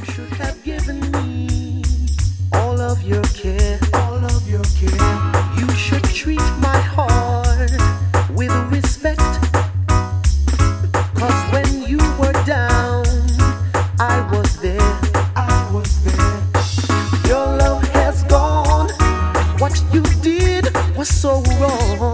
should have given me all of your care, all of your care. You should treat my heart with respect, 'cause when you were down, I was there, I was there. Your love has gone, what you did was so wrong.